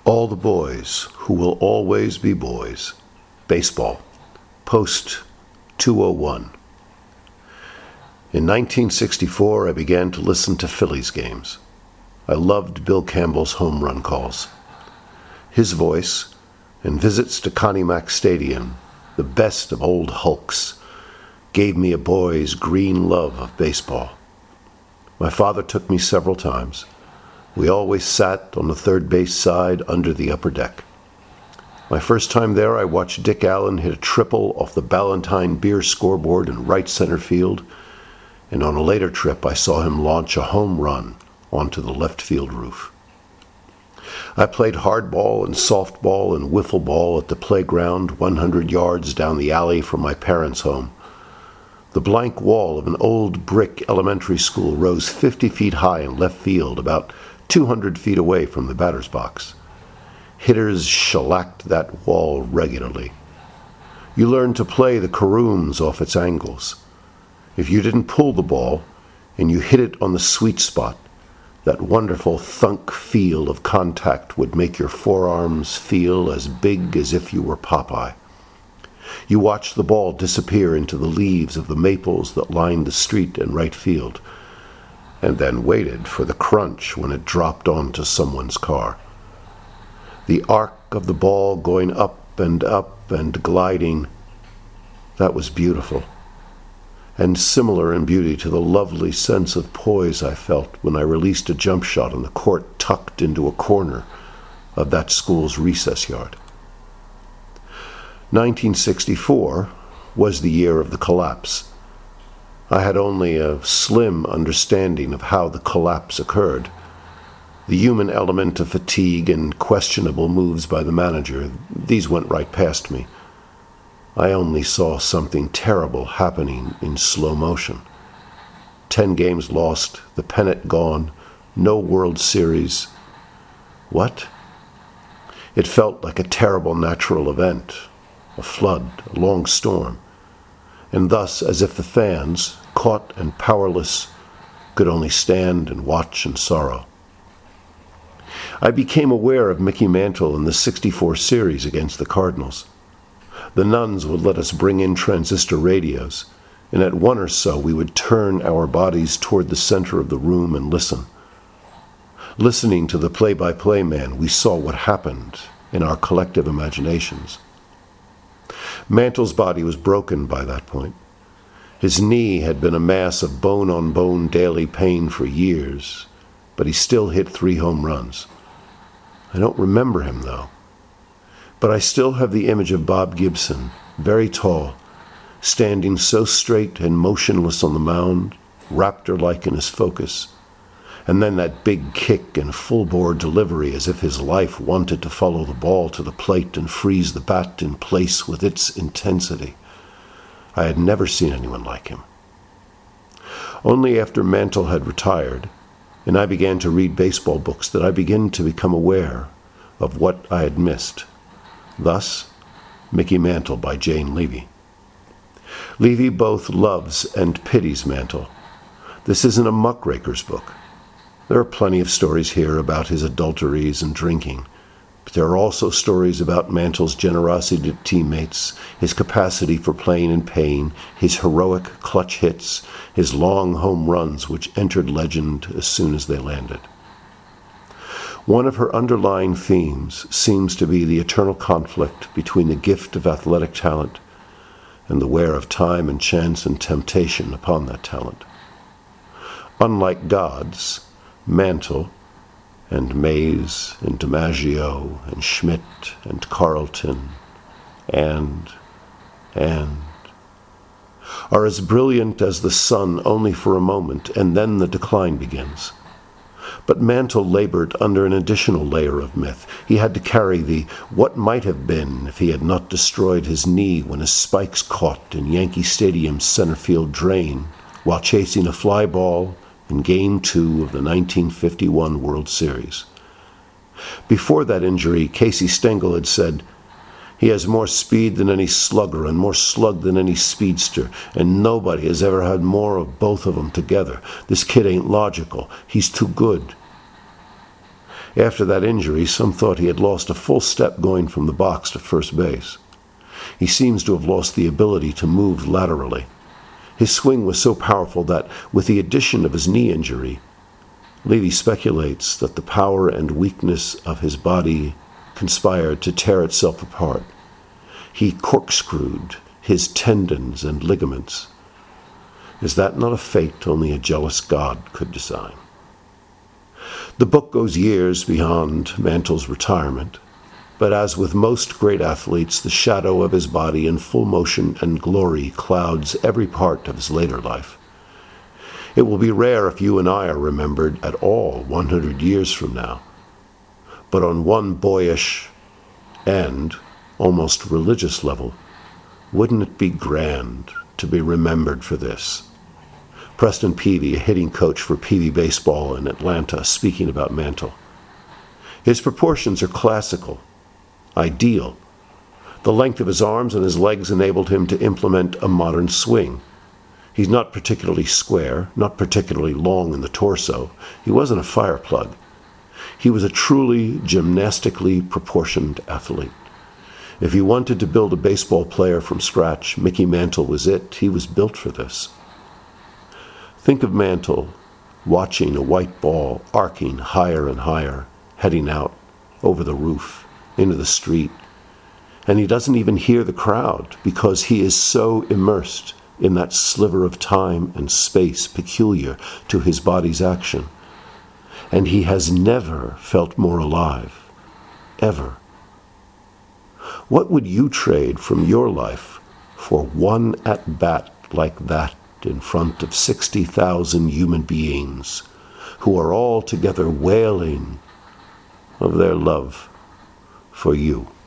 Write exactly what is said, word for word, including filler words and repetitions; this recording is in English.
All the boys who will always be boys. Baseball. Post two oh one. In nineteen sixty-four, I began to listen to Phillies games. I loved Bill Campbell's home run calls. His voice and visits to Connie Mack Stadium, the best of old hulks, gave me a boy's green love of baseball. My father took me several times. We always sat on the third base side under the upper deck. My first time there, I watched Dick Allen hit a triple off the Ballantine beer scoreboard in right center field, and on a later trip, I saw him launch a home run onto the left field roof. I played hardball and softball and wiffle ball at the playground one hundred yards down the alley from my parents' home. The blank wall of an old brick elementary school rose fifty feet high in left field, about two hundred feet away from the batter's box. Hitters shellacked that wall regularly. You learned to play the caroms off its angles. If you didn't pull the ball and you hit it on the sweet spot, that wonderful thunk feel of contact would make your forearms feel as big as if you were Popeye. You watched the ball disappear into the leaves of the maples that lined the street and right field, and then waited for the crunch when it dropped onto someone's car. The arc of the ball going up and up and gliding, that was beautiful, and similar in beauty to the lovely sense of poise I felt when I released a jump shot on the court tucked into a corner of that school's recess yard. nineteen sixty-four was the year of the collapse. I had only a slim understanding of how the collapse occurred. The human element of fatigue and questionable moves by the manager, these went right past me. I only saw something terrible happening in slow motion. Ten games lost, the pennant gone, no World Series. What? It felt like a terrible natural event, a flood, a long storm, and thus as if the fans, caught and powerless, could only stand and watch in sorrow. I became aware of Mickey Mantle in the sixty-four series against the Cardinals. The nuns would let us bring in transistor radios, and at one or so we would turn our bodies toward the center of the room and listen. Listening to the play-by-play man, we saw what happened in our collective imaginations. Mantle's body was broken by that point. His knee had been a mass of bone-on-bone daily pain for years, but he still hit three home runs. I don't remember him, though. But I still have the image of Bob Gibson, very tall, standing so straight and motionless on the mound, raptor-like in his focus, and then that big kick and full-bore delivery as if his life wanted to follow the ball to the plate and freeze the bat in place with its intensity. I had never seen anyone like him. Only after Mantle had retired, and I began to read baseball books, did I begin to become aware of what I had missed. Thus, Mickey Mantle by Jane Levy. Levy both loves and pities Mantle. This isn't a muckraker's book. There are plenty of stories here about his adulteries and drinking, but there are also stories about Mantle's generosity to teammates, his capacity for playing in pain, his heroic clutch hits, his long home runs which entered legend as soon as they landed. One of her underlying themes seems to be the eternal conflict between the gift of athletic talent and the wear of time and chance and temptation upon that talent. Unlike gods, Mantle and Mays and DiMaggio and Schmidt and Carlton and, and, are as brilliant as the sun only for a moment, and then the decline begins. But Mantle labored under an additional layer of myth. He had to carry the what might have been if he had not destroyed his knee when his spikes caught in Yankee Stadium's center field drain while chasing a fly ball in Game two of the nineteen fifty-one World Series. Before that injury, Casey Stengel had said, "He has more speed than any slugger and more slug than any speedster, and nobody has ever had more of both of them together. This kid ain't logical. He's too good." After that injury, some thought he had lost a full step going from the box to first base. He seems to have lost the ability to move laterally. His swing was so powerful that, with the addition of his knee injury, Levy speculates that the power and weakness of his body conspired to tear itself apart. He corkscrewed his tendons and ligaments. Is that not a fate only a jealous God could design? The book goes years beyond Mantle's retirement, but as with most great athletes, the shadow of his body in full motion and glory clouds every part of his later life. It will be rare if you and I are remembered at all one hundred years from now, but on one boyish and almost religious level, wouldn't it be grand to be remembered for this? Preston Peavy, a hitting coach for Peavy Baseball in Atlanta, speaking about Mantle. His proportions are classical, ideal. The length of his arms and his legs enabled him to implement a modern swing. He's not particularly square, not particularly long in the torso. He wasn't a fire plug. He was a truly gymnastically proportioned athlete. If you wanted to build a baseball player from scratch, Mickey Mantle was it. He was built for this. Think of Mantle watching a white ball arcing higher and higher, heading out over the roof, into the street. And he doesn't even hear the crowd because he is so immersed in that sliver of time and space peculiar to his body's action. And he has never felt more alive, ever. What would you trade from your life for one at-bat like that in front of sixty thousand human beings who are all together wailing of their love for you?